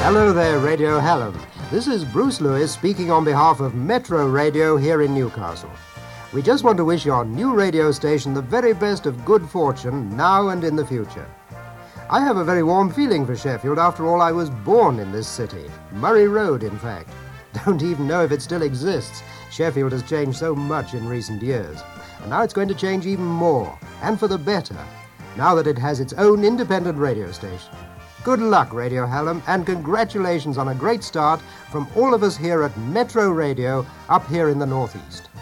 Hello there, Radio Hallam. This is Bruce Lewis speaking on behalf of Metro Radio here in Newcastle. We just want to wish your new radio station the very best of good fortune now and in the future. I have a very warm feeling for Sheffield. After all, I was born in this city. Murray Road, in fact. Don't even know if it still exists. Sheffield has changed so much in recent years. And now it's going to change even more, and for the better, now that it has its own independent radio station. Good luck, Radio Hallam, and congratulations on a great start from all of us here at Metro Radio up here in the Northeast.